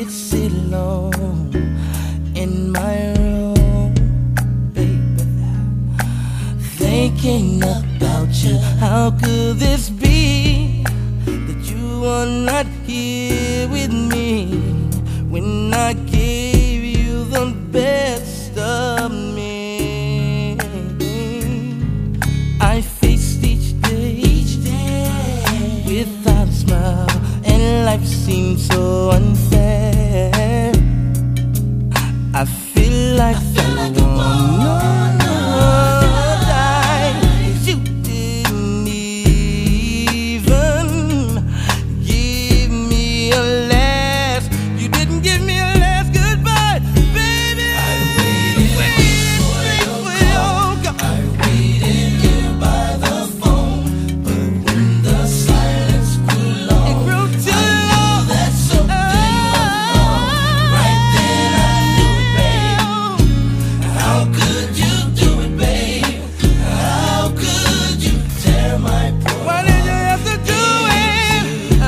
sit alone in my room, baby, thinking about you. How could this be that you are not here with me when I gave you the best of me? I faced each day without a smile, and life seemed so unfair. I feel like I wanna die. You didn't even give me a last. You didn't give me a last goodbye, baby. I waited for your call. I waited here by the phone, but when the silence grew long, it grew too long. That something was wrong. Right then I knew it, babe. How could you do it, babe? How could you tear my poor heart? Why did you have to do it? Oh,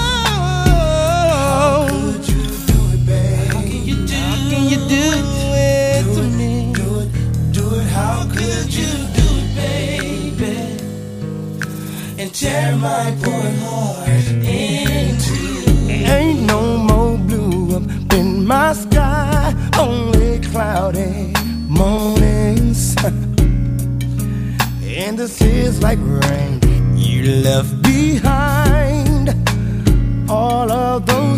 how could you do it, babe? How can you do it to me? Do it. How could you do it, baby? And tear my poor heart in two. Ain't no more blue up in my sky, only cloudy mornings. And this is like rain you left behind. All of those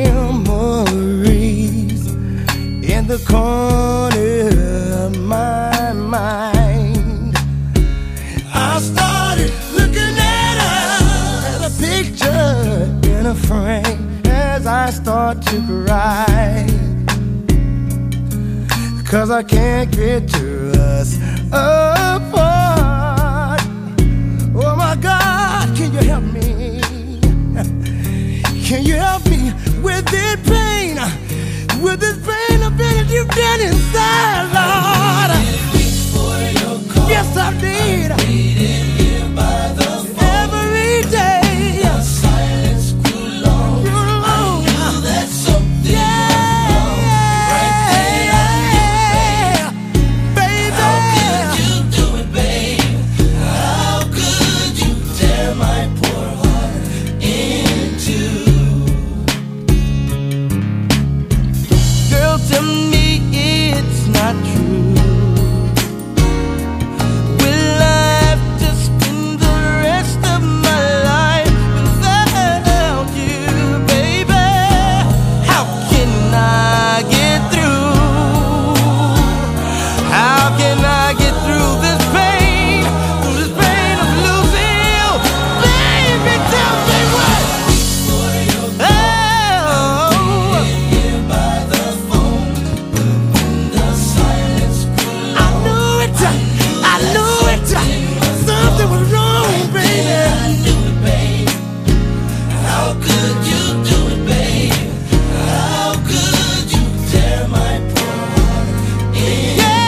memories in the corner of my mind. I started looking at us as a picture in a frame as I start to cry, 'cause I can't get to us apart. Oh my God, can you help me? Can you help me with this pain? With this pain of being you've done inside, Lord. Yes, I did. Every day. The silence grew long. I knew that something was wrong. Right then I knew, baby. How could you do it, babe? How could you tear my poor heart in two? Girl, tell me it's not true. Will I have to spend the rest of my life without you, baby? How can I get through? How can I get through this pain? Through this pain of losing you, baby? Tell me what. Oh, I knew it. Something was wrong, baby. I knew it, babe. How could you do it, babe? How could you tear my poor heart in two?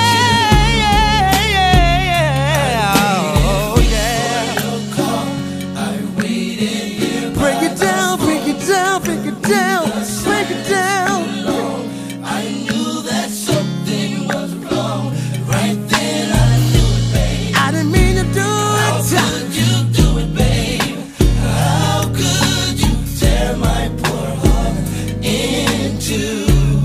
Yeah. Oh, yeah. I waited here. Break it down, break it down, break it down, break it down. I knew that something was wrong. Right then I knew it, babe. I didn't mean to do it. How could you do it, babe? How could you tear my poor heart in two?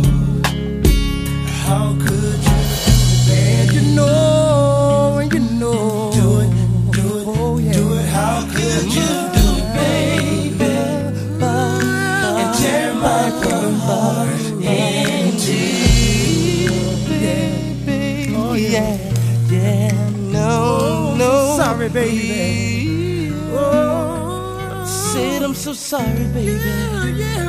How could you do it, babe? And you know. Do it. Oh, yeah. Do it. How could you do it, baby? And tear my poor heart in two. Oh, yeah. No. Sorry, baby. Oh, said I'm so sorry, baby. Yeah.